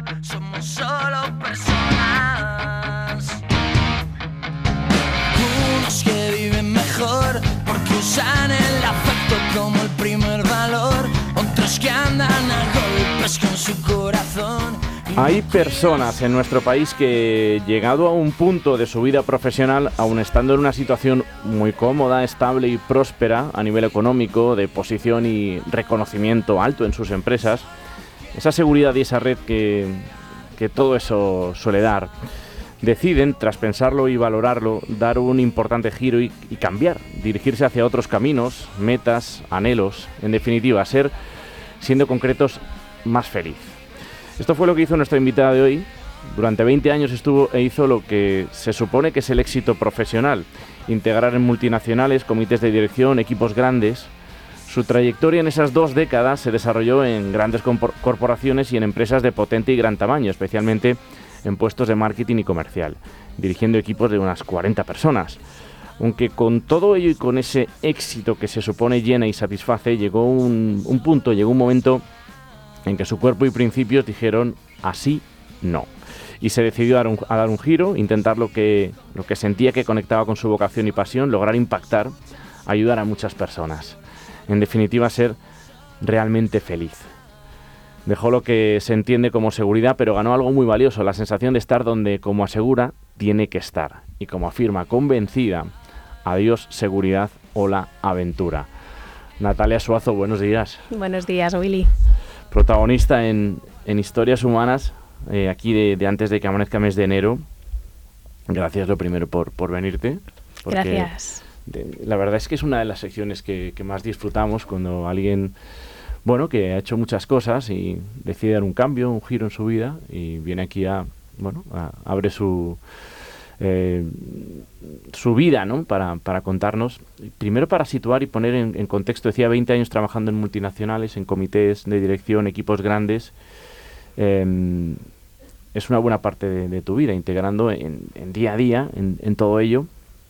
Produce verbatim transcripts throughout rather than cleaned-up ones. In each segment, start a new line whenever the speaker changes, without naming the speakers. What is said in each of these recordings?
amor, somos solo personas. Unos que viven mejor porque usan el afecto como el primer valor, otros que andan a golpes con su corazón.
Hay personas en nuestro país que, llegado a un punto de su vida profesional, aun estando en una situación muy cómoda, estable y próspera a nivel económico, de posición y reconocimiento alto en sus empresas, esa seguridad y esa red que, que todo eso suele dar, deciden, tras pensarlo y valorarlo, dar un importante giro y, y cambiar, dirigirse hacia otros caminos, metas, anhelos, en definitiva, ser, siendo concretos, más feliz. Esto fue lo que hizo nuestra invitada de hoy. Durante veinte años estuvo e hizo lo que se supone que es el éxito profesional: integrar en multinacionales, comités de dirección, equipos grandes. Su trayectoria en esas dos décadas se desarrolló en grandes corporaciones y en empresas de potente y gran tamaño, especialmente en puestos de marketing y comercial, dirigiendo equipos de unas cuarenta personas. Aunque con todo ello y con ese éxito que se supone llena y satisface, llegó un, un punto, llegó un momento en que su cuerpo y principios dijeron así no. Y se decidió a dar un, a dar un giro, intentar lo que, lo que sentía que conectaba con su vocación y pasión, lograr impactar, ayudar a muchas personas. En definitiva, ser realmente feliz. Dejó lo que se entiende como seguridad, pero ganó algo muy valioso, la sensación de estar donde, como asegura, tiene que estar. Y como afirma convencida, adiós seguridad, hola aventura. Natalia Suazo, buenos días.
Buenos días, Willy.
Protagonista en, en Historias Humanas, eh, aquí de, de antes de que amanezca mes de enero. Gracias lo primero por, por venirte.
Gracias.
De, la verdad es que es una de las secciones que, que más disfrutamos cuando alguien, bueno, que ha hecho muchas cosas y decide dar un cambio, un giro en su vida y viene aquí a, bueno, a, abre su... Eh, su vida, ¿no? Para, para contarnos, primero para situar y poner en, en contexto. Decía, veinte años trabajando en multinacionales, en comités de dirección, equipos grandes. Eh, es una buena parte de, de tu vida, integrando en, en día a día, en, en todo ello,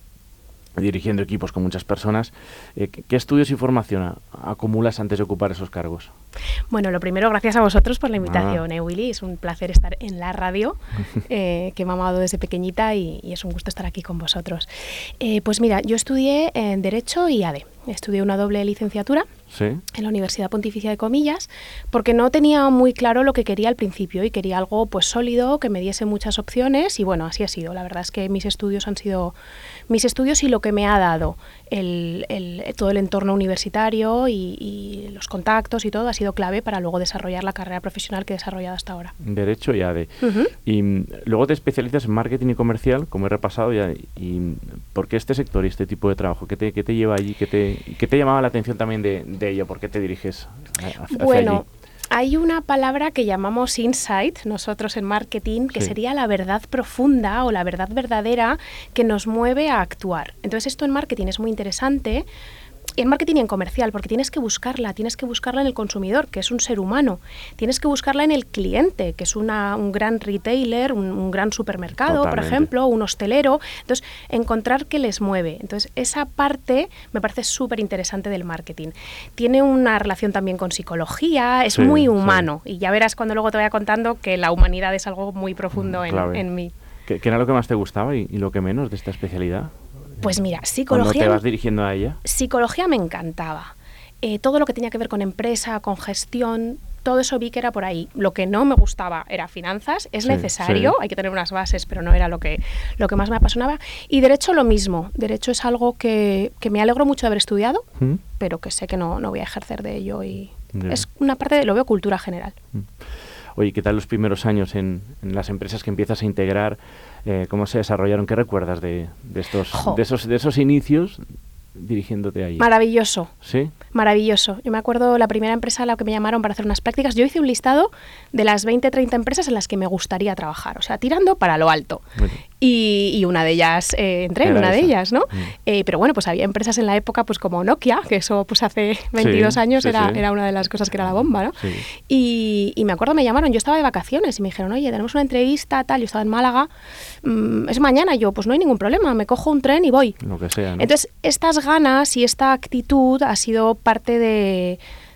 dirigiendo equipos con muchas personas. Eh, ¿Qué estudios y formación a, acumulas antes de ocupar esos cargos?
Bueno, lo primero, gracias a vosotros por la invitación, ah. eh, Willy. Es un placer estar en la radio, eh, que me ha amado desde pequeñita y, y es un gusto estar aquí con vosotros. Eh, pues mira, yo estudié en Derecho y A D E. Estudié una doble licenciatura. ¿Sí? En la Universidad Pontificia de Comillas, porque no tenía muy claro lo que quería al principio y quería algo pues sólido, que me diese muchas opciones y bueno, así ha sido. La verdad es que mis estudios han sido mis estudios y lo que me ha dado el, el, todo el entorno universitario y, y los contactos y todo ha sido clave para luego desarrollar la carrera profesional que he desarrollado hasta ahora.
Derecho y A D E. Uh-huh. Y luego te especializas en marketing y comercial, como he repasado ya. ¿Y por qué este sector y este tipo de trabajo? ¿Qué te, qué te lleva allí? ¿Qué te, qué te llamaba la atención también de, de ello? ¿Por qué te diriges hacia
bueno,
allí?
Hay una palabra que llamamos insight, nosotros en marketing, que sí. sería la verdad profunda o la verdad verdadera que nos mueve a actuar. Entonces esto en marketing es muy interesante, en marketing y en comercial, porque tienes que buscarla, tienes que buscarla en el consumidor, que es un ser humano, tienes que buscarla en el cliente, que es una, un gran retailer, un, un gran supermercado, Totalmente. Por ejemplo, un hostelero. Entonces, encontrar qué les mueve. Entonces, esa parte me parece súper interesante del marketing. Tiene una relación también con psicología, es sí, muy humano, sí. y ya verás cuando luego te vaya contando que la humanidad es algo muy profundo en, en mí.
¿Qué, ¿Qué era lo que más te gustaba y, y lo que menos de esta especialidad?
Pues mira, psicología...
¿Cuándo te vas dirigiendo a ella?
Psicología me encantaba. Eh, todo lo que tenía que ver con empresa, con gestión, todo eso vi que era por ahí. Lo que no me gustaba era finanzas, es sí, necesario, sí. hay que tener unas bases, pero no era lo que, lo que más me apasionaba. Y derecho lo mismo. Derecho es algo que, que me alegro mucho de haber estudiado, ¿Mm? pero que sé que no, no voy a ejercer de ello y yeah. es una parte de, lo veo cultura general.
¿Mm? Oye, ¿qué tal los primeros años en, en las empresas que empiezas a integrar? Eh, ¿Cómo se desarrollaron? ¿Qué recuerdas de, de, estos, de, esos, de esos inicios dirigiéndote ahí?
Maravilloso.
¿Sí?
Maravilloso. Yo me acuerdo la primera empresa a la que me llamaron para hacer unas prácticas. Yo hice un listado de las veinte, treinta empresas en las que me gustaría trabajar. O sea, tirando para lo alto. Bueno. Y, y una de ellas, eh, entré en una esa. de ellas, ¿no? Mm. Eh, pero bueno, pues había empresas en la época pues como Nokia, que eso pues hace veintidós sí, años sí, era, sí. era una de las cosas que era la bomba, ¿no? Sí. Y, y me acuerdo, me llamaron, yo estaba de vacaciones y me dijeron, oye, tenemos una entrevista, tal, yo estaba en Málaga, mmm, es mañana, y yo, pues no hay ningún problema, me cojo un tren y voy.
Lo que sea, ¿no?
Entonces, estas ganas y esta actitud ha sido parte de...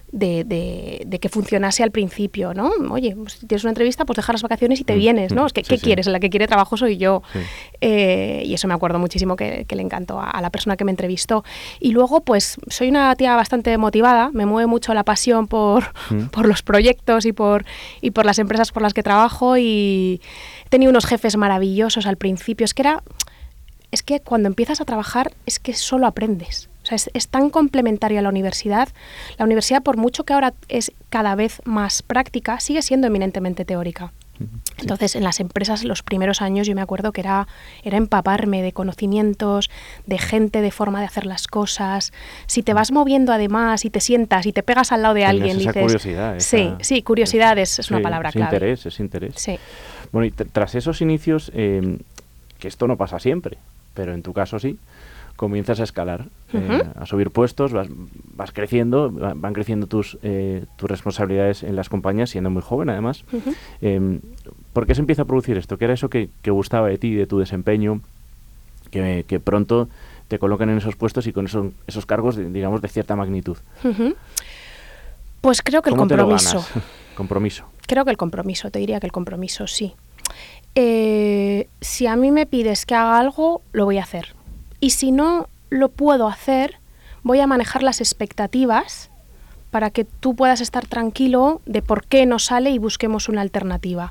de, de, de que funcionase al principio, ¿no? Oye, pues, si tienes una entrevista, pues deja las vacaciones y te vienes, ¿no? Es que, sí, ¿qué sí. quieres? La que quiere trabajo soy yo. Sí. Eh, y eso me acuerdo muchísimo que, que le encantó a, a la persona que me entrevistó. Y luego, pues, soy una tía bastante motivada, me mueve mucho la pasión por, mm. por los proyectos y por, y por las empresas por las que trabajo, y he tenido unos jefes maravillosos al principio. Es que era... Es que cuando empiezas a trabajar es que solo aprendes. O sea, es, es tan complementario a la universidad. La universidad, por mucho que ahora es cada vez más práctica, sigue siendo eminentemente teórica. Sí. Entonces, en las empresas, los primeros años, yo me acuerdo que era, era empaparme de conocimientos, de gente, de forma de hacer las cosas. Si te vas moviendo además y te sientas y te pegas al lado de
Tienes
alguien,
esa
dices...
curiosidad. Esa,
sí, sí, curiosidad es, es
sí,
una palabra
es
clave.
interés, es interés.
Sí.
Bueno, y tras esos inicios, eh, que esto no pasa siempre, pero en tu caso sí, comienzas a escalar, uh-huh. eh, a subir puestos, vas, vas creciendo, va, van creciendo tus, eh, tus responsabilidades en las compañías, siendo muy joven además. Uh-huh. Eh, ¿Por qué se empieza a producir esto? ¿Qué era eso que, que gustaba de ti, de tu desempeño, que, que pronto te colocan en esos puestos y con eso, esos cargos, de, digamos, de cierta magnitud?
Uh-huh. Pues creo que el
¿Cómo
compromiso.
Te lo ganas? Compromiso.
Creo que el compromiso, te diría que el compromiso, sí. Eh, si a mí me pides que haga algo, lo voy a hacer. Y si no lo puedo hacer, voy a manejar las expectativas para que tú puedas estar tranquilo de por qué no sale y busquemos una alternativa.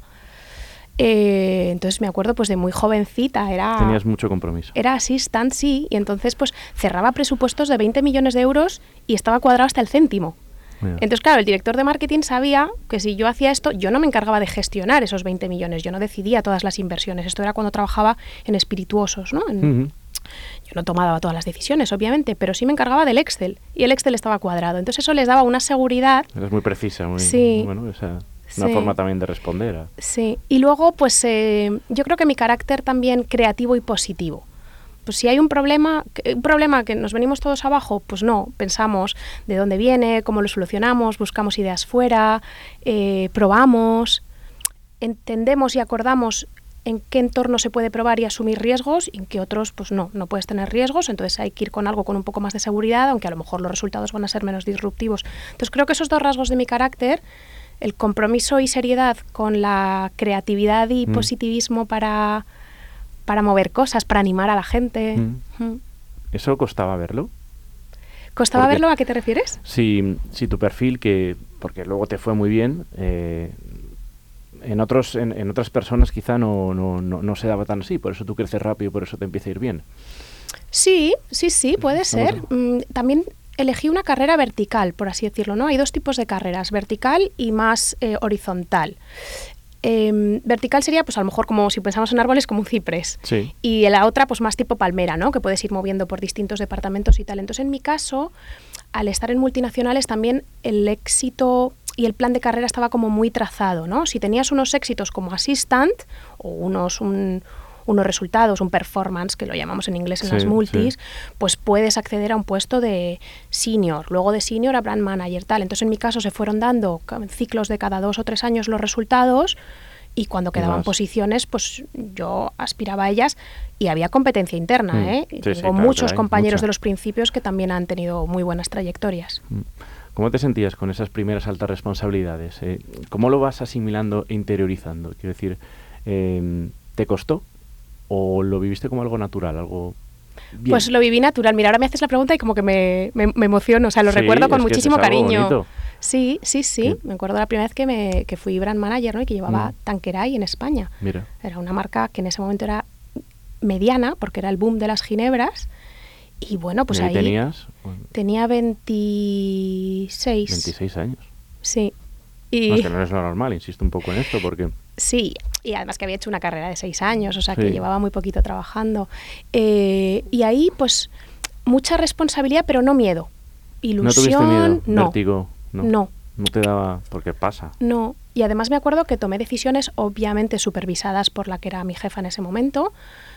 Eh, entonces me acuerdo pues de muy jovencita, era...
Tenías mucho compromiso.
Era assistant, sí, y entonces pues cerraba presupuestos de veinte millones de euros y estaba cuadrado hasta el céntimo. Yeah. Entonces, claro, el director de marketing sabía que si yo hacía esto, yo no me encargaba de gestionar esos veinte millones, yo no decidía todas las inversiones. Esto era cuando trabajaba en espirituosos, ¿no? En, uh-huh. Yo no tomaba todas las decisiones, obviamente, pero sí me encargaba del Excel, y el Excel estaba cuadrado. Entonces eso les daba una seguridad.
Es muy precisa, muy,
sí.
bueno, esa, una sí. forma también de responder. A...
Sí, y luego, pues eh, yo creo que mi carácter también creativo y positivo. Pues si hay un problema, un problema que nos venimos todos abajo, pues no, pensamos de dónde viene, cómo lo solucionamos, buscamos ideas fuera, eh, probamos, entendemos y acordamos en qué entorno se puede probar y asumir riesgos, y en qué otros, pues no, no puedes tener riesgos, entonces hay que ir con algo con un poco más de seguridad, aunque a lo mejor los resultados van a ser menos disruptivos. Entonces creo que esos dos rasgos de mi carácter, el compromiso y seriedad con la creatividad y mm. positivismo para... para mover cosas, para animar a la gente. Mm. Mm.
¿Eso costaba verlo?
¿Costaba
porque,
verlo? ¿A qué te refieres?
Si, si tu perfil, que porque luego te fue muy bien, eh, en otros en, en otras personas quizá no, no, no, no se daba tan así, por eso tú creces rápido, por eso te empieza a ir bien.
Sí, sí, sí, puede ser. Mm, también elegí una carrera vertical, por así decirlo, ¿no? Hay dos tipos de carreras, vertical y más eh, horizontal. Eh, vertical sería, pues a lo mejor como si pensamos en árboles, como un ciprés.
Sí.
Y la otra, pues más tipo palmera, ¿no? Que puedes ir moviendo por distintos departamentos y tal. Entonces, en mi caso, al estar en multinacionales, también el éxito y el plan de carrera estaba como muy trazado, ¿no? Si tenías unos éxitos como assistant o unos... Un, unos resultados, un performance, que lo llamamos en inglés en sí, las multis, sí. pues puedes acceder a un puesto de senior, luego de senior a brand manager, tal. Entonces, en mi caso, se fueron dando ciclos de cada dos o tres años los resultados, y cuando quedaban
Más.
posiciones, pues yo aspiraba a ellas, y había competencia interna,
mm.
¿eh?
Sí,
Tengo
sí, claro,
muchos
claro,
compañeros
mucha.
de los principios que también han tenido muy buenas trayectorias.
Mm. ¿Cómo te sentías con esas primeras altas responsabilidades? Eh, ¿Cómo lo vas asimilando e interiorizando? Quiero decir, eh, ¿te costó? ¿O lo viviste como algo natural, algo bien?
Pues lo viví natural. Mira, ahora me haces la pregunta y como que me, me, me emociono, o sea, lo
sí,
recuerdo con
es
muchísimo
que es algo
cariño.
Bonito.
Sí, sí, sí, sí. Me acuerdo la primera vez que, me, que fui brand manager, ¿no? Y que llevaba
mm.
Tanqueray en España.
Mira.
Era una marca que en ese momento era mediana, porque era el boom de las ginebras. Y bueno, pues
¿Y ahí
ahí
tenías? Bueno,
tenía veintiséis.
veintiséis años.
Sí. Y
no, es que no es lo normal, insisto un poco en esto, porque...
Sí, y además que había hecho una carrera de seis años, o sea,
sí.
que llevaba muy poquito trabajando. Eh, y ahí, pues, mucha responsabilidad, pero no miedo. Ilusión,
¿No tuviste miedo?
No.
¿Vértigo? No.
No.
No te daba... porque pasa.
No. Y además me acuerdo que tomé decisiones, obviamente supervisadas por la que era mi jefa en ese momento,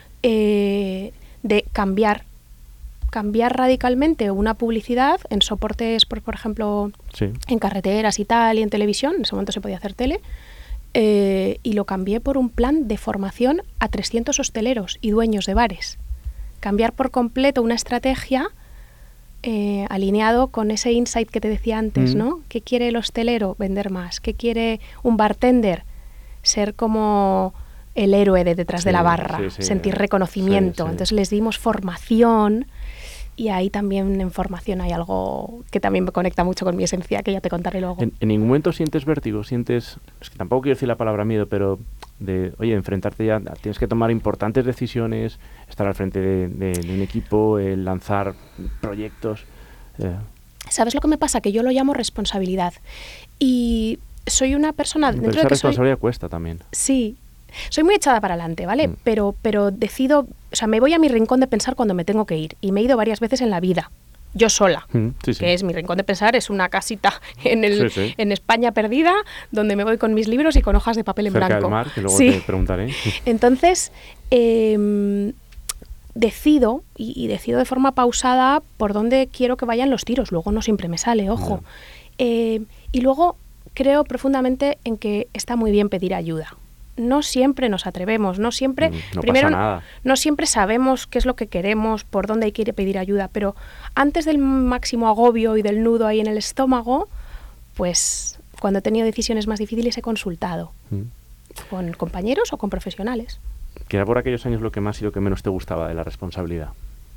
eh, de cambiar cambiar radicalmente una publicidad en soportes, por, por ejemplo,
sí.
en carreteras y tal, y en televisión, en ese momento se podía hacer tele, eh, y lo cambié por un plan de formación a trescientos hosteleros y dueños de bares. Cambiar por completo una estrategia eh, alineado con ese insight que te decía antes,
Mm.
¿no? ¿Qué quiere el hostelero? Vender más. ¿Qué quiere un bartender? Ser como el héroe de detrás de
Sí,
la barra,
sí, sí,
sentir
eh,
reconocimiento.
sí, sí.
Entonces les dimos formación y ahí también en formación hay algo que también me conecta mucho con mi esencia, que ya te contaré luego.
¿En, en ningún momento sientes vértigo? Sientes, es que tampoco quiero decir la palabra miedo, pero de, oye, enfrentarte ya, tienes que tomar importantes decisiones, estar al frente de, de- de un equipo, eh, lanzar proyectos. eh,
¿Sabes lo que me pasa? Que yo lo llamo responsabilidad. Y soy una persona...
pero
dentro
esa
de que soy,
responsabilidad cuesta también.
sí, soy muy echada para adelante, ¿vale?
Mm.
Pero, pero decido... O sea, me voy a mi rincón de pensar cuando me tengo que ir. Y me he ido varias veces en la vida. Yo sola.
Mm, sí, sí.
Que es mi rincón de pensar, es una casita en, el,
Sí, sí.
en España perdida, donde me voy con mis libros y con hojas de papel en
Cerca
blanco.
del mar, que luego
Sí.
te preguntaré.
Entonces, eh, decido, y, y decido de forma pausada por dónde quiero que vayan los tiros. Luego no siempre me sale, ojo. Eh, y luego creo profundamente en que está muy bien pedir ayuda. No siempre nos atrevemos, no siempre...
Mm, no
primero,
pasa nada.
no siempre sabemos qué es lo que queremos, por dónde hay que ir a pedir ayuda, pero antes del máximo agobio y del nudo ahí en el estómago, pues cuando he tenido decisiones más difíciles he consultado
Mm.
con compañeros o con profesionales.
¿Qué era por aquellos años lo que más y lo que menos te gustaba de la responsabilidad?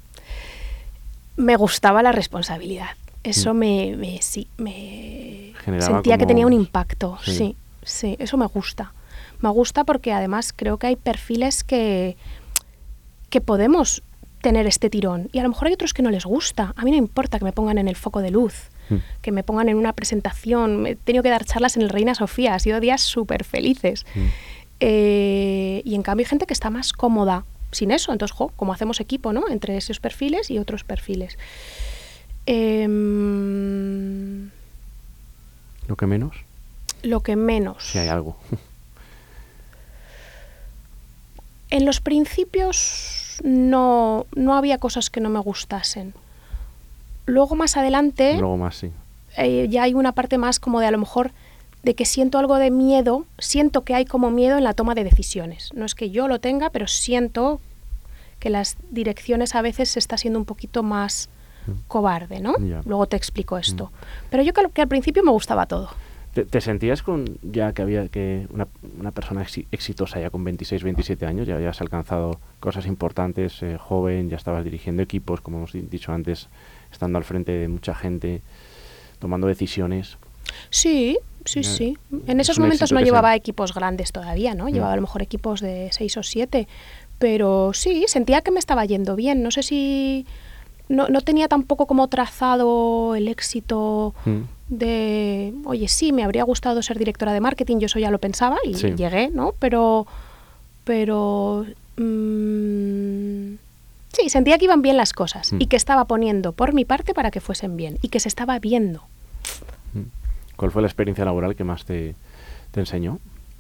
Me gustaba la responsabilidad. Eso
Mm.
me, me, sí, me
Generaba
sentía que
como-
tenía un impacto.
Sí.
Sí, sí, eso me gusta. Me gusta porque además creo que hay perfiles que, que podemos tener este tirón. Y a lo mejor hay otros que no les gusta. A mí no importa que me pongan en el foco de luz,
Mm.
que me pongan en una presentación. He tenido que dar charlas en el Reina Sofía. Ha sido días súper felices.
Mm.
Eh, y en cambio hay gente que está más cómoda sin eso. Entonces, jo, como hacemos equipo, ¿no? Entre esos perfiles y otros perfiles. Em,
¿Lo que menos?
lo que menos.
Si hay algo.
En los principios no, no había cosas que no me gustasen. Luego más adelante
Luego más, sí.
eh, ya hay una parte más como de a lo mejor de que siento algo de miedo, siento que hay como miedo en la toma de decisiones. No es que yo lo tenga, pero siento que las direcciones a veces se está siendo un poquito más cobarde, ¿no?
Ya.
Luego te explico esto. Pero yo creo que al principio me gustaba todo.
¿Te, te sentías con ya que había que una, una persona exi- exitosa ya con veintiséis, veintisiete años, ya habías alcanzado cosas importantes, eh, joven, ya estabas dirigiendo equipos, como hemos di- dicho antes, estando al frente de mucha gente, tomando decisiones?
Sí, sí,
Ya,
sí. En
es
esos
un
momentos
éxito
no
que
llevaba
sea.
equipos grandes todavía, ¿no?
Mm.
Llevaba a lo mejor equipos de seis o siete. Pero sí, sentía que me estaba yendo bien. No sé si... No, no tenía tampoco como trazado el éxito
Mm.
de... Oye, sí, me habría gustado ser directora de marketing, yo eso ya lo pensaba y
Sí.
llegué, ¿no? Pero... Pero... mm, sí, sentía que iban bien las cosas
Mm.
y que estaba poniendo por mi parte para que fuesen bien y que se estaba viendo.
¿Cuál fue la experiencia laboral que más te, te enseñó?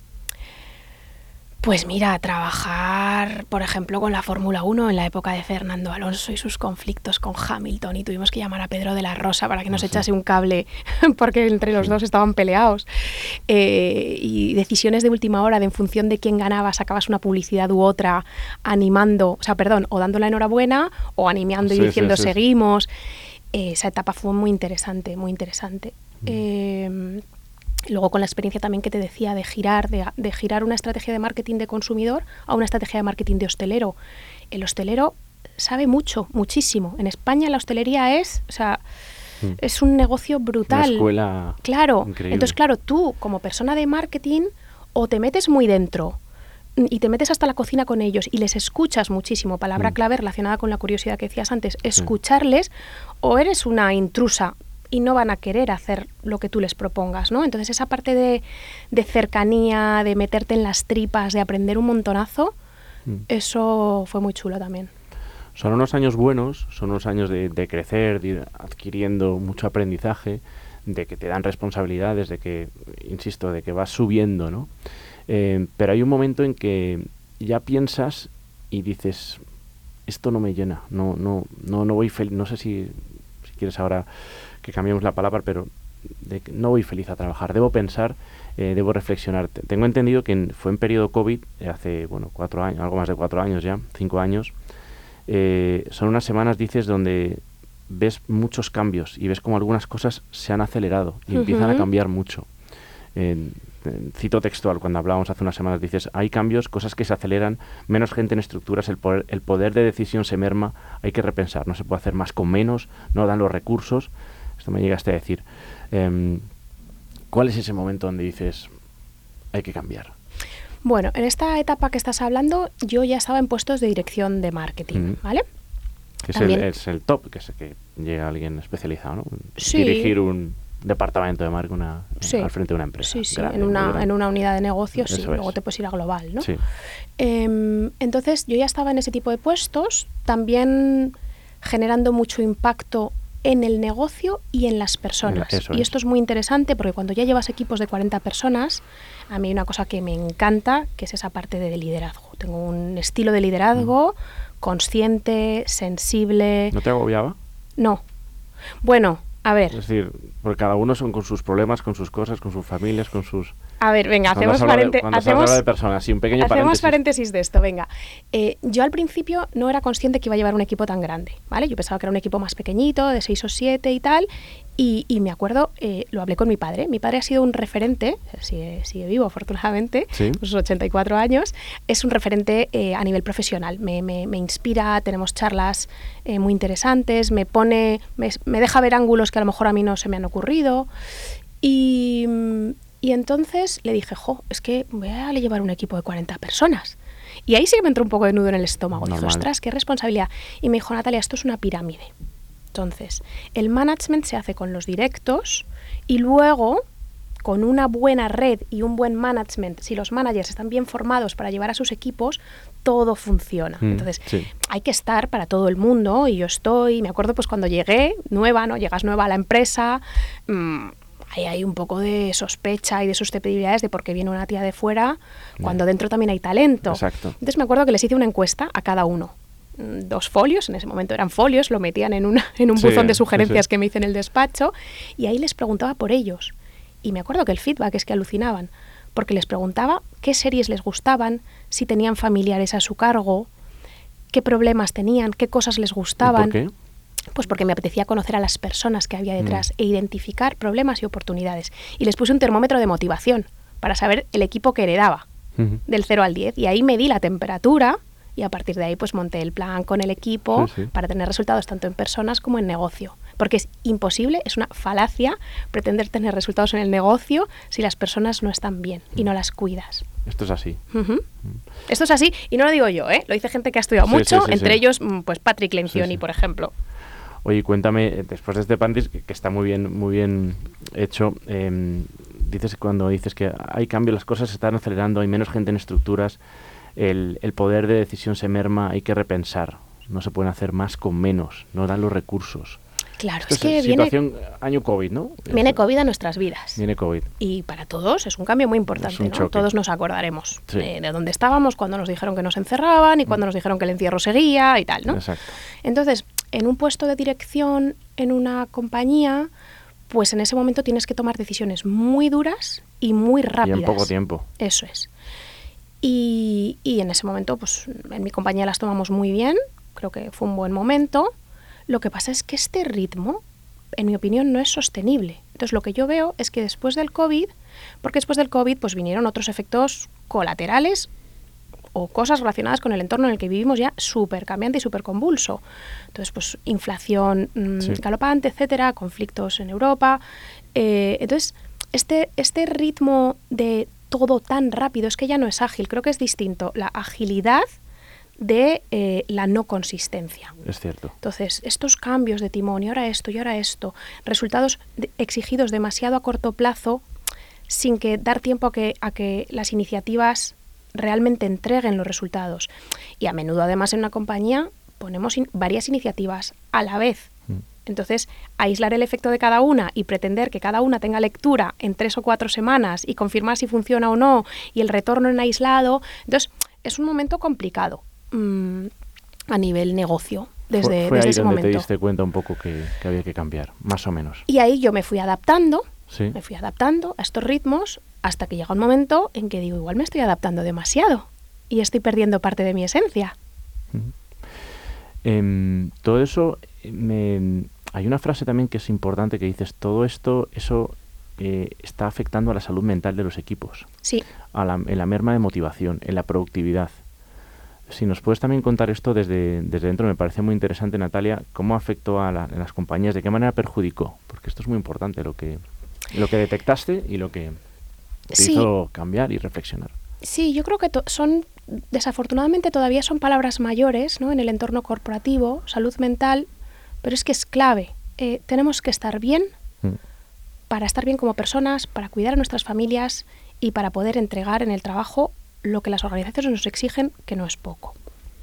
Pues mira, trabajar, por ejemplo, con la Fórmula uno en la época de Fernando Alonso y sus conflictos con Hamilton, y tuvimos que llamar a Pedro de la Rosa para que nos
Sí.
echase un cable porque entre los
Sí.
dos estaban peleados. Eh, y decisiones de última hora, de en función de quién ganaba, sacabas una publicidad u otra, animando, o sea, perdón, o dando la enhorabuena o animando y
Sí, sí,
diciendo
sí, sí.
seguimos. Eh, esa etapa fue muy interesante, muy interesante. Eh, Luego con la experiencia también que te decía de girar, de, de girar una estrategia de marketing de consumidor a una estrategia de marketing de hostelero. El hostelero sabe mucho, muchísimo. En España la hostelería es, o sea,
Mm.
es un negocio brutal.
Una escuela
Claro.
increíble.
Entonces, claro, tú como persona de marketing o te metes muy dentro y te metes hasta la cocina con ellos y les escuchas muchísimo, palabra
Mm.
clave relacionada con la curiosidad que decías antes, escucharles, o eres una intrusa y no van a querer hacer lo que tú les propongas, ¿no? Entonces esa parte de, de cercanía, de meterte en las tripas, de aprender un montonazo,
Mm.
eso fue muy chulo también.
Son unos años buenos, son unos años de, de crecer, de ir adquiriendo mucho aprendizaje, de que te dan responsabilidades, de que, insisto, de que vas subiendo, ¿no? Eh, pero hay un momento en que ya piensas y dices, esto no me llena, no, no, no, no voy feliz, no sé si, si quieres ahora que cambiemos la palabra, pero de que no voy feliz a trabajar, debo pensar, eh, debo reflexionar. Te- Tengo entendido que en- fue en periodo COVID, eh, hace, bueno, cuatro años, algo más de cuatro años ya, cinco años, eh, son unas semanas, dices, donde ves muchos cambios y ves como algunas cosas se han acelerado y
Uh-huh.
empiezan a cambiar mucho. Eh, eh, cito textual, cuando hablábamos hace unas semanas, dices, hay cambios, cosas que se aceleran, menos gente en estructuras, el poder, el poder de decisión se merma, hay que repensar, no se puede hacer más con menos, no dan los recursos. Esto me llegaste a decir. Eh, ¿Cuál es ese momento donde dices, hay que cambiar?
Bueno, en esta etapa que estás hablando, yo ya estaba en puestos de dirección de marketing,
Mm.
¿vale?
Que es el,
También-
es el top, que es que llega alguien especializado, ¿no?
Sí.
Dirigir un departamento de marca una,
Sí.
al frente de una empresa.
Sí, sí,
grande,
en
muy
una,
grande.
en una unidad de negocio, sí,
Eso
luego
es.
te puedes ir a global, ¿no?
Sí.
Em, entonces, yo ya estaba en ese tipo de puestos, también generando mucho impacto en el negocio y en las personas.
Eso
y
es.
esto es muy interesante porque cuando ya llevas equipos de cuarenta personas, a mí hay una cosa que me encanta, que es esa parte de liderazgo. Tengo un estilo de liderazgo consciente, sensible.
¿No te agobiaba?
No. Bueno, a ver.
Es decir, porque cada uno son con sus problemas, con sus cosas, con sus familias, con sus...
A ver, venga,
Cuando
hacemos,
has hablado de-
parente-
cuando has
hacemos,
hablado de personas, sí, un pequeño
hacemos
paréntesis.
paréntesis de esto, venga. Eh, yo al principio no era consciente que iba a llevar un equipo tan grande, ¿vale? Yo pensaba que era un equipo más pequeñito, de seis o siete y tal, y, y me acuerdo, eh, lo hablé con mi padre. Mi padre ha sido un referente, sigue, sigue vivo afortunadamente,
Sí.
con sus ochenta y cuatro años, es un referente eh, a nivel profesional. Me, me, me inspira, tenemos charlas eh, muy interesantes, me pone, me, me deja ver ángulos que a lo mejor a mí no se me han ocurrido. Y, y entonces le dije, jo, es que voy a llevar un equipo de cuarenta personas. Y ahí sí que me entró un poco de nudo en el estómago. Dije,
Normal.
ostras, qué responsabilidad. Y me dijo, Natalia, esto es una pirámide. Entonces, el management se hace con los directos y luego, con una buena red y un buen management, si los managers están bien formados para llevar a sus equipos, todo funciona.
Mm,
Entonces,
sí.
hay que estar para todo el mundo y yo estoy, me acuerdo pues cuando llegué, nueva, ¿no? Llegas nueva a la empresa, mmm, ahí hay un poco de sospecha y de susceptibilidades de por qué viene una tía de fuera, cuando dentro también hay talento.
Exacto.
Entonces me acuerdo que les hice una encuesta a cada uno. Mm, Dos folios, en ese momento eran folios, lo metían en, una, en un
Sí,
buzón de
sí,
sugerencias
sí.
que me hice en el despacho y ahí les preguntaba por ellos. Y me acuerdo que el feedback es que alucinaban, porque les preguntaba qué series les gustaban, si tenían familiares a su cargo, qué problemas tenían, qué cosas les
¿Y
gustaban.
por qué?
Pues porque me apetecía conocer a las personas que había detrás
Mm.
e identificar problemas y oportunidades. Y les puse un termómetro de motivación para saber el equipo que heredaba,
Ujú.
del cero al diez. Y ahí medí la temperatura y a partir de ahí pues monté el plan con el equipo
Sí, sí.
para tener resultados tanto en personas como en negocio. Porque es imposible, es una falacia pretender tener resultados en el negocio si las personas no están bien y no las cuidas.
Esto es así.
Ujú. Esto es así, y no lo digo yo, ¿eh? Lo dice gente que ha estudiado
Sí,
mucho,
sí, sí,
entre
sí.
ellos mm, pues Patrick Lencioni,
Sí, sí.
por ejemplo.
Oye, cuéntame, eh, después de este pantis, que, que está muy bien, muy bien hecho, eh, dices cuando dices que hay cambio, las cosas se están acelerando, hay menos gente en estructuras, el, el poder de decisión se merma, hay que repensar. No se pueden hacer más con menos, no dan los recursos.
Claro,
Esto
es que viene,
situación año COVID, ¿no?
viene
Esto-
COVID a nuestras vidas.
Viene COVID.
Y para todos es un cambio muy importante,
Es un
¿no?
choque.
Todos nos acordaremos
Sí.
de, de dónde estábamos, cuando nos dijeron que nos encerraban y cuando nos dijeron que el encierro seguía y tal, ¿no?
Exacto.
Entonces, en un puesto de dirección en una compañía, pues en ese momento tienes que tomar decisiones muy duras y muy rápidas.
Y en poco tiempo.
Eso es. Y, y en ese momento, pues en mi compañía las tomamos muy bien, creo que fue un buen momento. Lo que pasa es que este ritmo, en mi opinión, no es sostenible. Entonces, lo que yo veo es que después del COVID, porque después del COVID pues vinieron otros efectos colaterales o cosas relacionadas con el entorno en el que vivimos ya súper cambiante y súper convulso. Entonces, pues inflación mmm,
Sí.
galopante, etcétera, conflictos en Europa. Eh, entonces, este, este ritmo de todo tan rápido es que ya no es ágil, creo que es distinto. La agilidad de eh, la no consistencia.
Es cierto.
Entonces, estos cambios de timón y ahora esto y ahora esto, resultados de- exigidos demasiado a corto plazo sin que dar tiempo a que, a que las iniciativas realmente entreguen los resultados. Y a menudo, además, en una compañía ponemos in- varias iniciativas a la vez.
Mm.
Entonces, aislar el efecto de cada una y pretender que cada una tenga lectura en tres o cuatro semanas y confirmar si funciona o no y el retorno en aislado. Entonces, es un momento complicado mmm, a nivel negocio desde,
fue fue
desde
ahí
ese
donde
momento.
te diste cuenta un poco que, que había que cambiar, más o menos.
Y ahí yo me fui adaptando,
Sí.
me fui adaptando a estos ritmos hasta que llega un momento en que digo, igual me estoy adaptando demasiado y estoy perdiendo parte de mi esencia.
Ujú. Em, todo eso me hay una frase también que es importante que dices, todo esto, eso eh, está afectando a la salud mental de los equipos.
Sí.
A la, en la merma de motivación, en la productividad. Si nos puedes también contar esto desde, desde dentro, me parece muy interesante, Natalia, cómo afectó a, la, a las compañías, de qué manera perjudicó, porque esto es muy importante, lo que, lo que detectaste y lo que te
Sí.
hizo cambiar y reflexionar.
Sí, yo creo que to- son, desafortunadamente todavía son palabras mayores, ¿no? En el entorno corporativo, salud mental, pero es que es clave. Eh, tenemos que estar bien
Mm.
para estar bien como personas, para cuidar a nuestras familias y para poder entregar en el trabajo lo que las organizaciones nos exigen, que no es poco.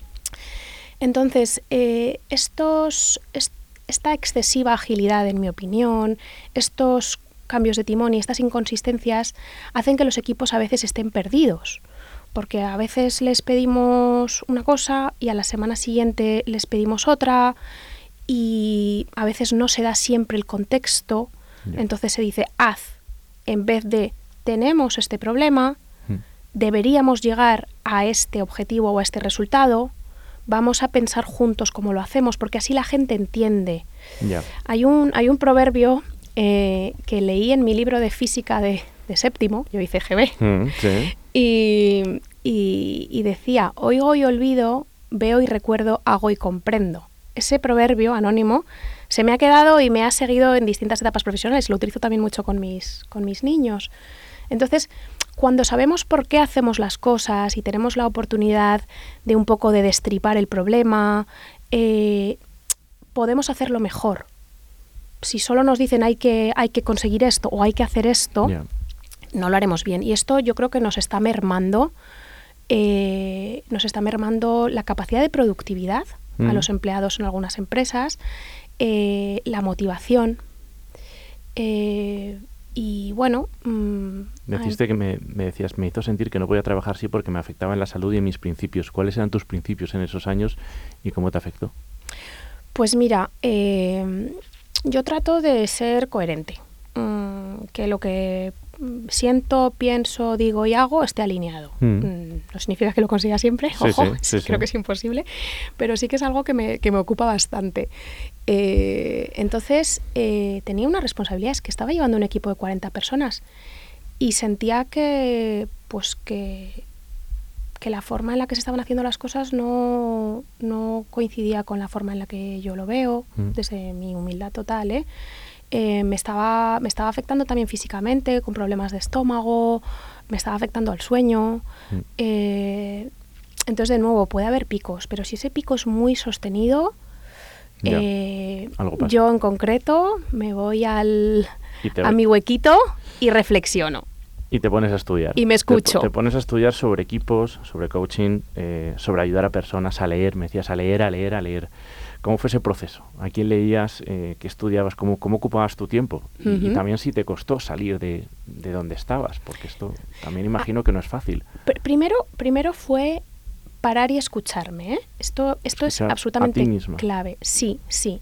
Entonces, eh, estos, est- esta excesiva agilidad, en mi opinión, estos cambios de timón y estas inconsistencias hacen que los equipos a veces estén perdidos, porque a veces les pedimos una cosa y a la semana siguiente les pedimos otra y a veces no se da siempre el contexto.
Ya.
Entonces se dice haz en vez de tenemos este problema,
Mm.
deberíamos llegar a este objetivo o a este resultado, vamos a pensar juntos cómo lo hacemos, porque así la gente entiende.
Ya.
Hay un, hay un proverbio eh, que leí en mi libro de física de, de séptimo, yo hice G B,
Mm, sí.
y, y, y decía, oigo y olvido, veo y recuerdo, hago y comprendo. Ese proverbio anónimo se me ha quedado y me ha seguido en distintas etapas profesionales, lo utilizo también mucho con mis, con mis niños. Entonces, cuando sabemos por qué hacemos las cosas y tenemos la oportunidad de un poco de destripar el problema, eh, podemos hacerlo mejor. Si solo nos dicen hay que, hay que conseguir esto o hay que hacer esto,
Ya.
no lo haremos bien. Y esto yo creo que nos está mermando, eh, nos está mermando la capacidad de productividad
Mm.
a los empleados en algunas empresas, eh, la motivación. Eh, y bueno, mm,
Deciste que me, me decías, me hizo sentir que no podía trabajar así porque me afectaba en la salud y en mis principios. ¿Cuáles eran tus principios en esos años y cómo te afectó?
pues mira, eh, yo trato de ser coherente, mm, que lo que mm, siento, pienso, digo y hago esté alineado.
Mm.
Mm, no significa que lo consiga siempre,
Sí,
ojo,
sí, sí,
creo
sí.
que es imposible, pero sí que es algo que me, que me ocupa bastante. Eh, entonces, eh, tenía una responsabilidad, es que estaba llevando un equipo de cuarenta personas y sentía que, pues que, que la forma en la que se estaban haciendo las cosas no, no coincidía con la forma en la que yo lo veo,
Mm.
desde mi humildad total, ¿eh? Eh, me estaba, me estaba afectando también físicamente, con problemas de estómago, me estaba afectando al sueño.
Mm.
Eh, entonces, de nuevo, puede haber picos, pero si ese pico es muy sostenido,
Ya.
eh,
Algo pasa.
yo en concreto me voy al,
Y te-
a mi huequito y reflexiono.
Y te pones a estudiar.
Y me escucho.
Te, te pones a estudiar sobre equipos, sobre coaching, eh, sobre ayudar a personas a leer. Me decías a leer, a leer, a leer. ¿Cómo fue ese proceso? ¿A quién leías? Eh, ¿Qué estudiabas? ¿Cómo, cómo ocupabas tu tiempo? Y, y
Ujú.
también si te costó salir de, de donde estabas, porque esto también imagino que no es fácil.
Pr- Primero, primero fue parar y escucharme, ¿eh? Esto, esto es
Escuchar a
absolutamente
ti misma.
clave. Sí, sí.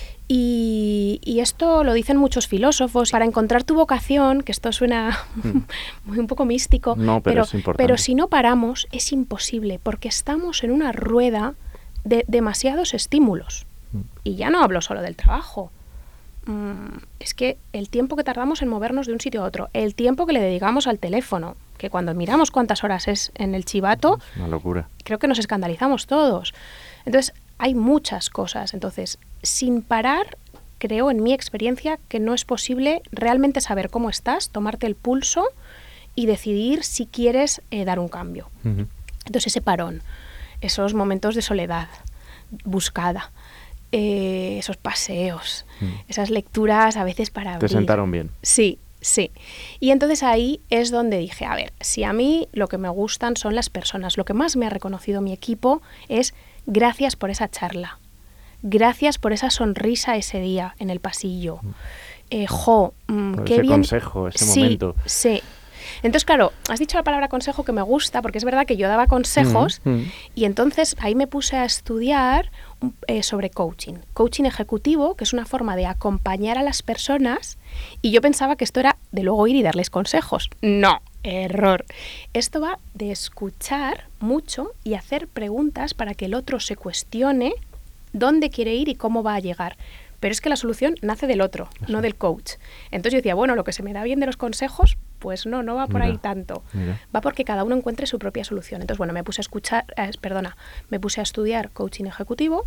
Y, y esto lo dicen muchos filósofos. Para encontrar tu vocación, que esto suena
Mm.
muy un poco místico,
No, pero es importante.
pero si no paramos es imposible, porque estamos en una rueda de demasiados estímulos.
Mm.
Y ya no hablo solo del trabajo. Mm, es que el tiempo que tardamos en movernos de un sitio a otro, el tiempo que le dedicamos al teléfono, que cuando miramos cuántas horas es en el chivato,
Es una locura.
creo que nos escandalizamos todos. Entonces, hay muchas cosas. Entonces, sin parar, creo en mi experiencia que no es posible realmente saber cómo estás, tomarte el pulso y decidir si quieres eh, dar un cambio.
Ujú.
Entonces, ese parón, esos momentos de soledad buscada, eh, esos paseos,
Mm.
esas lecturas a veces para
Te
abrir.
sentaron bien.
Sí, sí. Y entonces ahí es donde dije, a ver, si a mí lo que me gustan son las personas, lo que más me ha reconocido mi equipo es gracias por esa charla, gracias por esa sonrisa ese día en el pasillo. Eh, jo, mm,
Por
qué
ese
bien.
consejo, ese
Sí,
momento.
Sí. Entonces, claro, has dicho la palabra consejo que me gusta, porque es verdad que yo daba consejos,
Mm, mm.
y entonces ahí me puse a estudiar un- eh, sobre coaching. Coaching ejecutivo, que es una forma de acompañar a las personas, y yo pensaba que esto era de luego ir y darles consejos. No, error. Esto va de escuchar mucho y hacer preguntas para que el otro se cuestione dónde quiere ir y cómo va a llegar. pero es que la solución nace del otro,
Eso.
no del coach. Entonces yo decía, bueno, lo que se me da bien de los consejos, pues no, no va por
Mira,
ahí tanto.
mira.
Va porque cada uno encuentre su propia solución. Entonces, bueno, me puse a escuchar, eh, perdona, me puse a estudiar coaching ejecutivo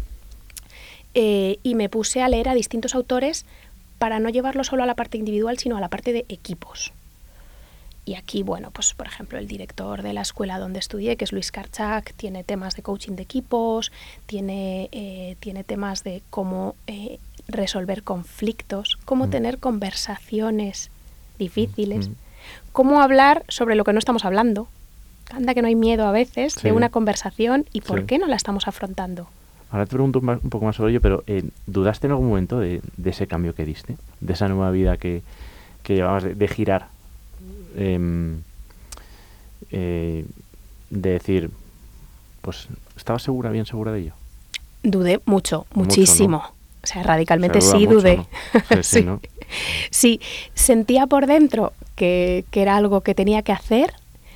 eh, y me puse a leer a distintos autores para no llevarlo solo a la parte individual, sino a la parte de equipos. Y aquí, bueno, pues por ejemplo, el director de la escuela donde estudié, que es Luis Karchak, tiene temas de coaching de equipos, tiene, eh, tiene temas de cómo eh, resolver conflictos, cómo mm. tener conversaciones difíciles, mm. cómo hablar sobre lo que no estamos hablando. Anda que no hay miedo a veces sí. de una conversación y por sí. qué no la estamos afrontando.
Ahora te pregunto un poco más sobre ello, pero eh, ¿dudaste en algún momento de, de ese cambio que diste? De esa nueva vida que, que llevabas de, de girar. Eh, eh, de decir, pues, ¿estabas segura, bien segura de ello?
Dudé mucho, muchísimo. Mucho, ¿no? O sea, radicalmente o sea, sí
mucho,
dudé.
¿no? Sí, sí,
sí.
¿no?
sí, sentía por dentro que, que era algo que tenía que hacer,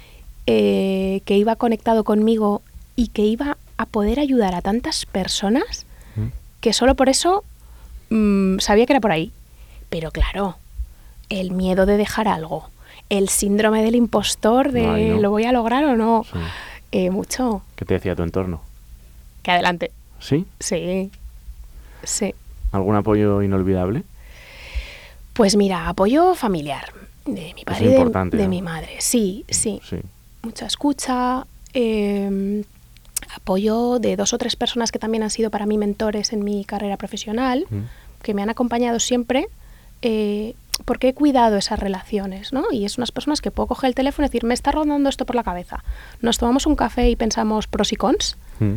eh, que iba conectado conmigo y que iba a poder ayudar a tantas personas ¿Mm? que solo por eso mmm, sabía que era por ahí. Pero claro, el miedo de dejar algo, el síndrome del impostor de Ay, no. ¿lo voy a lograr o no? Sí. Eh, mucho.
¿Qué te decía tu entorno?
Que adelante.
¿Sí?
Sí. Sí.
¿Algún apoyo inolvidable?
Pues mira, apoyo familiar. De mi padre y de, de ¿no? mi madre. Sí, sí.
sí.
Mucha escucha. Eh, apoyo de dos o tres personas que también han sido para mí mentores en mi carrera profesional, mm. que me han acompañado siempre. Eh, porque he cuidado esas relaciones, ¿no? Y es unas personas que puedo coger el teléfono y decir, me está rondando esto por la cabeza. Nos tomamos un café y pensamos pros y cons. Mm.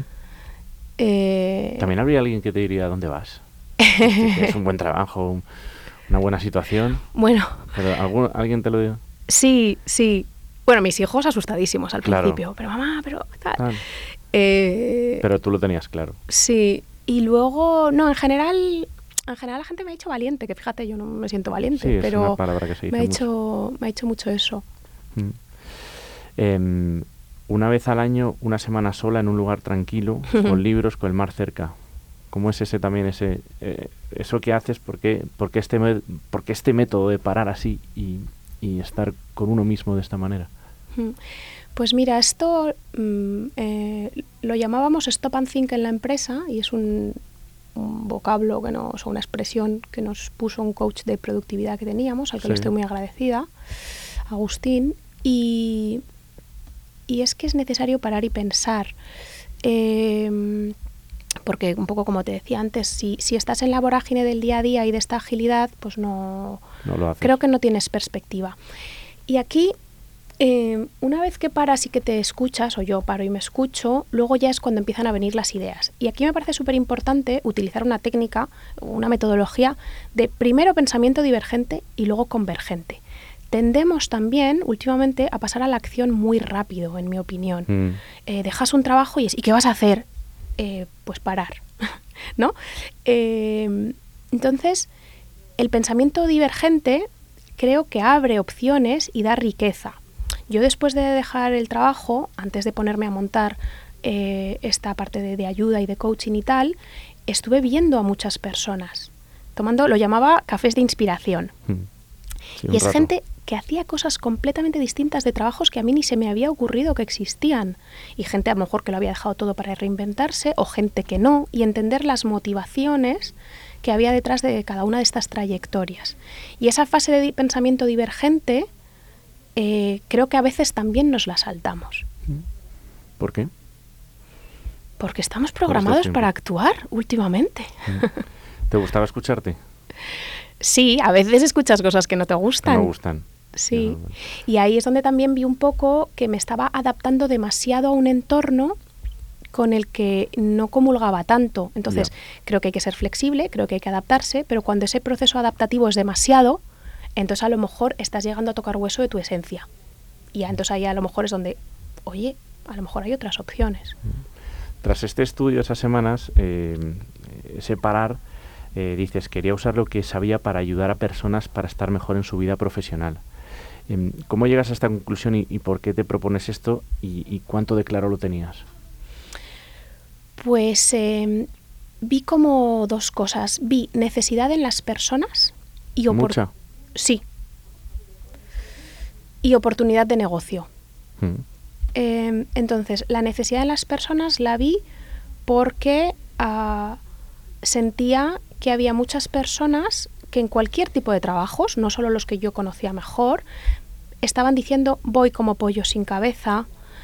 Eh...
También habría alguien que te diría, ¿dónde vas? que es un buen trabajo, un, una buena situación.
Bueno.
Pero ¿algún, ¿alguien te lo dijo?
Sí, sí. Bueno, mis hijos asustadísimos al
claro.
principio. Pero mamá, pero tal.
Claro.
Eh...
Pero tú lo tenías claro.
Sí. Y luego, no, en general... En general la gente me ha dicho valiente, que fíjate, yo no me siento valiente,
sí,
pero
es una palabra que se dice
me, ha
mucho.
hecho, me ha hecho mucho eso.
Mm. Eh, una vez al año, una semana sola en un lugar tranquilo, con libros, con el mar cerca. ¿Cómo es ese también, ese eh, eso que haces? ¿Por qué, por qué este, me, por qué este método de parar así y, y estar con uno mismo de esta manera?
Pues mira, esto mm, eh, lo llamábamos Stop and Think en la empresa y es un... un vocablo, que nos, o una expresión que nos puso un coach de productividad que teníamos, al que sí. le estoy muy agradecida, Agustín, y, y es que es necesario parar y pensar, eh, porque un poco como te decía antes, si, si estás en la vorágine del día a día y de esta agilidad, pues no,
no lo haces.
Creo que no tienes perspectiva. Y aquí Eh, una vez que paras y que te escuchas, o yo paro y me escucho, luego ya es cuando empiezan a venir las ideas. Y aquí me parece súper importante utilizar una técnica, una metodología de primero pensamiento divergente y luego convergente. Tendemos también últimamente a pasar a la acción muy rápido, en mi opinión. Mm. Eh, dejas un trabajo y es, ¿y qué vas a hacer? Eh, pues parar, ¿no? Eh, entonces, el pensamiento divergente creo que abre opciones y da riqueza. Yo después de dejar el trabajo, antes de ponerme a montar eh, esta parte de, de ayuda y de coaching y tal, estuve viendo a muchas personas, tomando, lo llamaba cafés de inspiración. Sí, y es rato. Gente que hacía cosas completamente distintas de trabajos que a mí ni se me había ocurrido que existían. Y gente a lo mejor que lo había dejado todo para reinventarse, o gente que no, y entender las motivaciones que había detrás de cada una de estas trayectorias. Y esa fase de pensamiento divergente... Eh, creo que a veces también nos la saltamos.
¿Por qué?
Porque estamos programados para actuar últimamente.
¿Te gustaba escucharte?
Sí, a veces escuchas cosas que no te gustan.
Que no gustan.
Sí. No, no. Y ahí es donde también vi un poco que me estaba adaptando demasiado a un entorno con el que no comulgaba tanto. Entonces, yeah. creo que hay que ser flexible, creo que hay que adaptarse, pero cuando ese proceso adaptativo es demasiado, entonces a lo mejor estás llegando a tocar hueso de tu esencia. Y ya, entonces ahí a lo mejor es donde, oye, a lo mejor hay otras opciones.
Tras este estudio, esas semanas, eh, ese parar, eh, dices, quería usar lo que sabía para ayudar a personas para estar mejor en su vida profesional. Eh, ¿Cómo llegas a esta conclusión y, y por qué te propones esto y, y cuánto de claro lo tenías?
Pues... Eh, vi como dos cosas. Vi necesidad en las personas y opor-
Mucha.
Sí. Y oportunidad de negocio.
Mm.
Eh, entonces, la necesidad en las personas la vi porque uh, sentía que había muchas personas que en cualquier tipo de trabajos, no solo los que yo conocía mejor, estaban diciendo voy como pollo sin cabeza,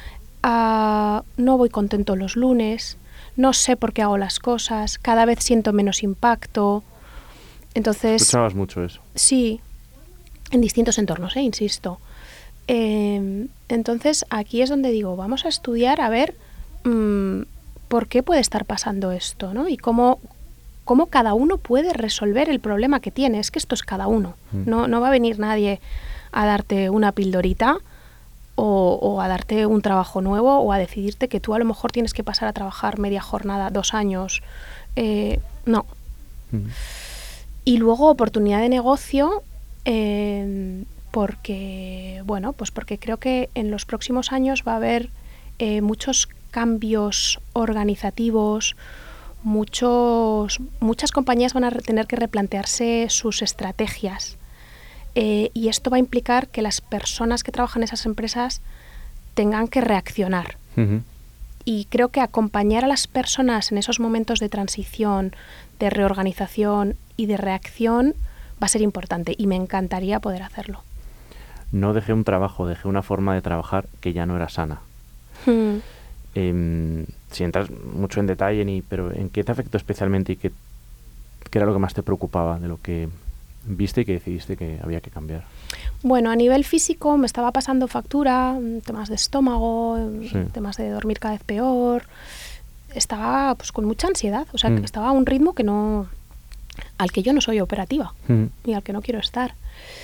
uh, no voy contento los lunes, no sé por qué hago las cosas, cada vez siento menos impacto. Entonces,
Escuchabas mucho eso.
Sí, en distintos entornos, eh, insisto. Eh, entonces, aquí es donde digo, vamos a estudiar a ver mmm, por qué puede estar pasando esto, ¿no? Y cómo, cómo cada uno puede resolver el problema que tiene. Es que esto es cada uno.
Mm.
No, no va a venir nadie a darte una pildorita o, o a darte un trabajo nuevo o a decidirte que tú a lo mejor tienes que pasar a trabajar media jornada, dos años. Eh, no.
Mm.
Y luego oportunidad de negocio, eh, porque, bueno, pues porque creo que en los próximos años va a haber eh, muchos cambios organizativos, muchos, muchas compañías van a tener que replantearse sus estrategias. Eh, y esto va a implicar que las personas que trabajan en esas empresas tengan que reaccionar.
Uh-huh.
Y creo que acompañar a las personas en esos momentos de transición, de reorganización y de reacción va a ser importante y me encantaría poder hacerlo.
No dejé un trabajo, dejé una forma de trabajar que ya no era sana.
Hmm.
Eh, si entras mucho en detalle, ni, pero ¿en qué te afectó especialmente y qué, qué era lo que más te preocupaba de lo que viste y que decidiste que había que cambiar?
Bueno, a nivel físico me estaba pasando factura, temas de estómago,
Sí.
temas de dormir cada vez peor. Estaba pues con mucha ansiedad, o sea,
Mm.
que estaba a un ritmo que no, al que yo no soy operativa
Uh-huh.
y al que no quiero estar.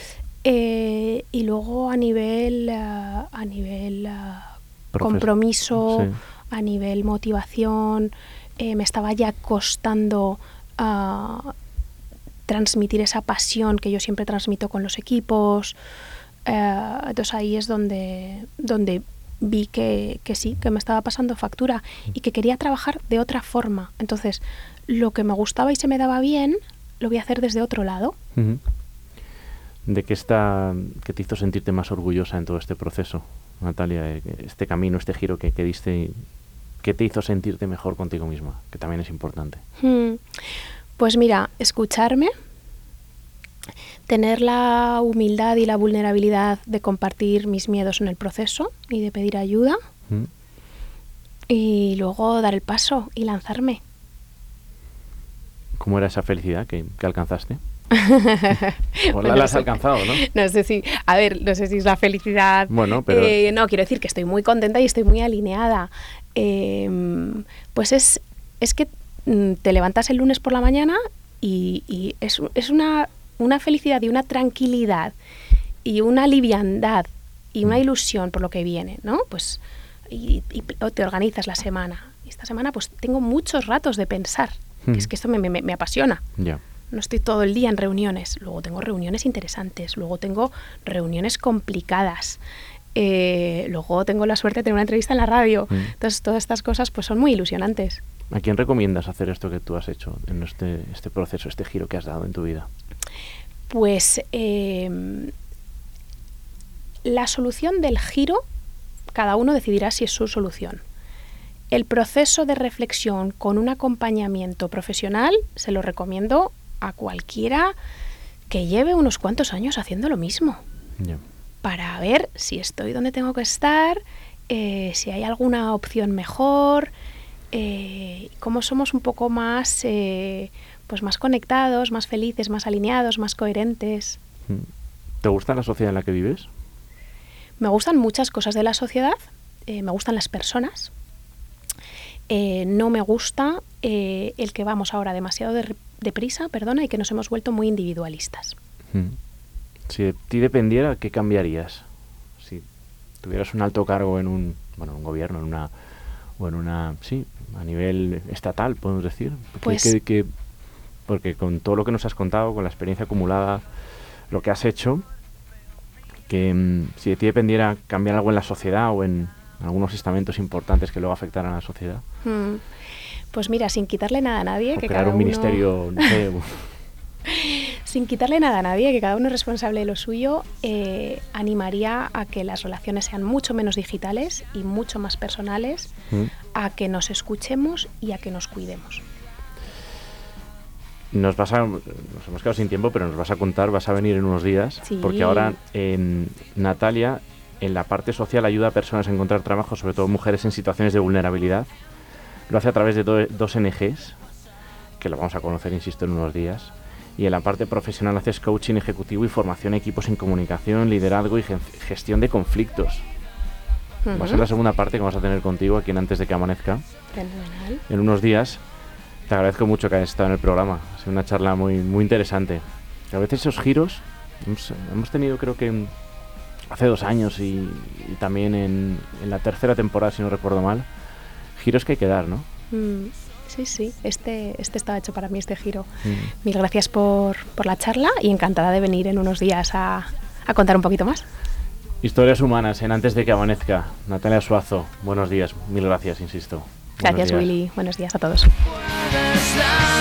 Eh, y luego a nivel, uh, a nivel uh,
Profes-
compromiso,
sí.
a nivel motivación, eh, me estaba ya costando uh, transmitir esa pasión que yo siempre transmito con los equipos. Eh, entonces ahí es donde, donde vi que, que sí, que me estaba pasando factura y que quería trabajar de otra forma. Entonces, lo que me gustaba y se me daba bien, lo voy a hacer desde otro lado.
Uh-huh. ¿De qué está, qué te hizo sentirte más orgullosa en todo este proceso, Natalia? Este camino, este giro que, que diste, ¿qué te hizo sentirte mejor contigo misma? Que también es importante.
Hmm. Pues mira, escucharme, tener la humildad y la vulnerabilidad de compartir mis miedos en el proceso y de pedir ayuda,
¿Mm?
y luego dar el paso y lanzarme.
¿Cómo era esa felicidad que, que alcanzaste? Pues la, la has alcanzado, ¿no?
No sé si, a ver, no sé si es la felicidad.
Bueno, pero...
Eh, no, quiero decir que estoy muy contenta y estoy muy alineada. Eh, pues es, es que mm, te levantas el lunes por la mañana y, y es, es una, una felicidad y una tranquilidad y una liviandad y una ilusión por lo que viene, ¿no? Pues y, y te organizas la semana. Y esta semana pues tengo muchos ratos de pensar.
Hmm.
Que es que esto me, me, me apasiona.
Ya.
No estoy todo el día en reuniones. Luego tengo reuniones interesantes. Luego tengo reuniones complicadas. Eh, luego tengo la suerte de tener una entrevista en la radio.
Mm.
Entonces, todas estas cosas pues son muy ilusionantes.
¿A quién recomiendas hacer esto que tú has hecho en este, este proceso, este giro que has dado en tu vida?
Pues eh, la solución del giro, cada uno decidirá si es su solución. El proceso de reflexión con un acompañamiento profesional se lo recomiendo a cualquiera que lleve unos cuantos años haciendo lo mismo.
Ya.
Para ver si estoy donde tengo que estar, eh, si hay alguna opción mejor, eh, cómo somos un poco más, eh, pues más conectados, más felices, más alineados, más coherentes.
¿Te gusta la sociedad en la que vives?
Me gustan muchas cosas de la sociedad, eh, me gustan las personas. Eh, no me gusta eh, el que vamos ahora demasiado de, deprisa, perdona, y que nos hemos vuelto muy individualistas.
Mm. Si de ti dependiera, ¿qué cambiarías? Si tuvieras un alto cargo en un, bueno, un gobierno, en una, o en una, sí, a nivel estatal, podemos decir.
Pues,
que, que, porque con todo lo que nos has contado, con la experiencia acumulada, lo que has hecho, que mm, si de ti dependiera cambiar algo en la sociedad o en algunos estamentos importantes que luego afectaran a la sociedad.
Mm, Pues mira, sin quitarle nada a nadie,
o
que
crear
cada
un
uno...
ministerio, no sé.
Sin quitarle nada a nadie, que cada uno es responsable de lo suyo, eh, animaría a que las relaciones sean mucho menos digitales y mucho más personales, mm. a que nos escuchemos y a que nos cuidemos.
Nos vas a, nos hemos quedado sin tiempo, pero nos vas a contar, vas a venir en unos días,
sí.
porque ahora en Natalia, en la parte social, ayuda a personas a encontrar trabajo, sobre todo mujeres en situaciones de vulnerabilidad. Lo hace a través de do, dos O N Ges, que lo vamos a conocer, insisto, en unos días. Y en la parte profesional haces coaching ejecutivo y formación a equipos en comunicación, liderazgo y gestión de conflictos. Uh-huh. Va a ser la segunda parte que vamos a tener contigo aquí en Antes de que amanezca.
Fenomenal.
En unos días. Te agradezco mucho que hayas estado en el programa. Ha sido una charla muy, muy interesante. A veces esos giros, hemos, hemos tenido creo que hace dos años y, y también en, en la tercera temporada, si no recuerdo mal, giros que hay que dar, ¿no?
Mm. Sí, sí, este, este estaba hecho para mí, este giro. Mm. Mil gracias por, por la charla y encantada de venir en unos días a, a contar un poquito más.
Historias humanas en Antes de que amanezca. Natalia Suazo, buenos días. Mil gracias, insisto.
Gracias, Willy. Buenos días a todos.